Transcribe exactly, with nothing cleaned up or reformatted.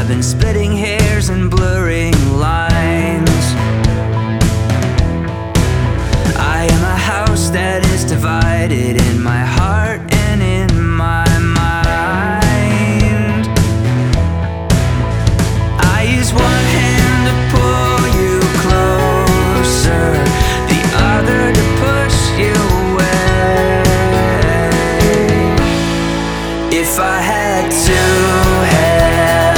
I've been splitting hairs and blurring lines. I am a house that is divided in my heart and in my mind. I use one hand to pull you closer, the other to push you away. If I had to